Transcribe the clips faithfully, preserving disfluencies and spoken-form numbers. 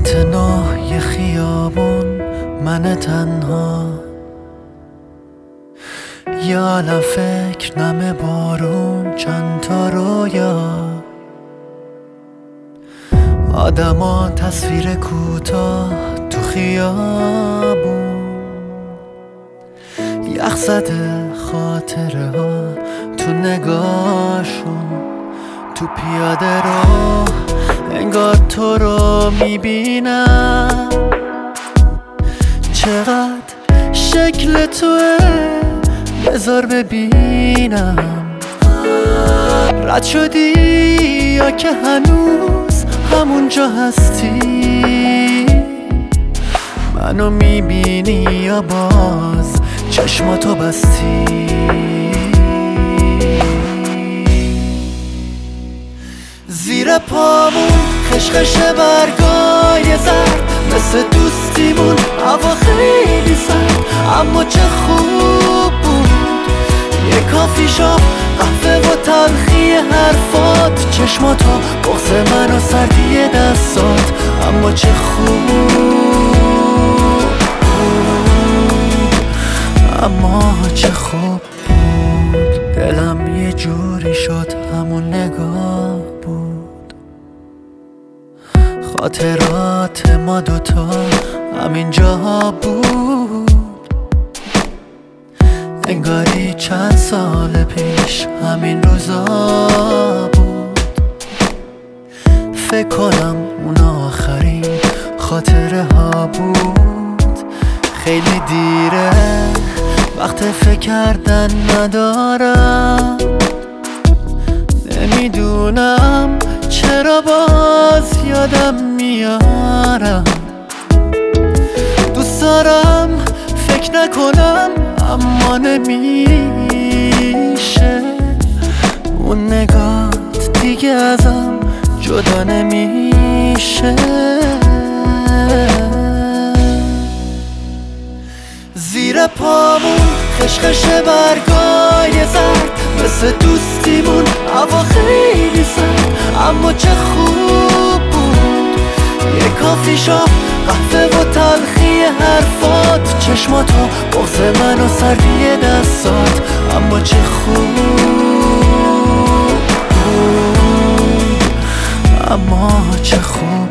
خط نه خیابون، من تنها، یه عالم فکر، نم بارون، چند تا رویا، آدما، تصویر کوتاه تو خیابون، یخ زده خاطره ها تو نگاهشون، تو پیاده رو انگار تو رو میبینم، چقدر شکل توه بذار ببینم، رد شدی یا که هنوز همونجا هستی، منو میبینی یا باز چشماتو بستی. زیر پامون خشخش برگای زرد، مثل دوستیمون هوا خیلی سرد، اما چه خوب بود یه کافی شاپ، قهوه و تلخی حرفات، چشماتو، بغض من و سردی دستات، اما چه خوب بود، اما چه خوب بود. دلم یه جوری شد همون نگاه بود، خاطرات ما دوتا همین جاها بود، انگاری چند سال پیش همین روزا بود. فکر کنم اون آخرین خاطره ها بود، خیلی دیره وقت فکر کردن ندارم، نمیدونم چرا باز یادم میارم، دوست دارم فکر نکنم اما نمیشه، اون نگات دیگه ازم جدا نمیشه. زیر پامون خشخش برگای زرد، مثل دوستیمون هوا خیلی سرد، اما چه خوب بود یه کافی شاپ، قهوه و تلخی حرفات، چشماتو، بغض من و سردی دستات، اما چه خوب بود، اما چه خوب بود.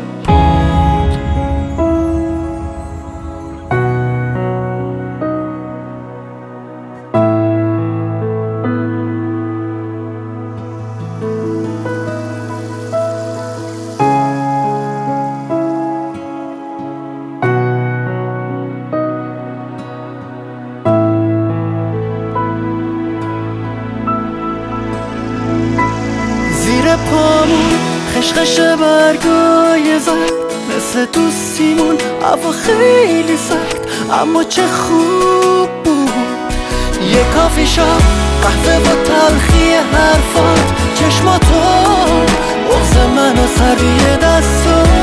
زیر پامون خشخش برگای زرد، مثل دوستیمون هوا خیلی سرد، اما چه خوب بود یه کافی شاپ، قهوه و تلخی حرفات، چشماتو، بغض من و سردی دستات.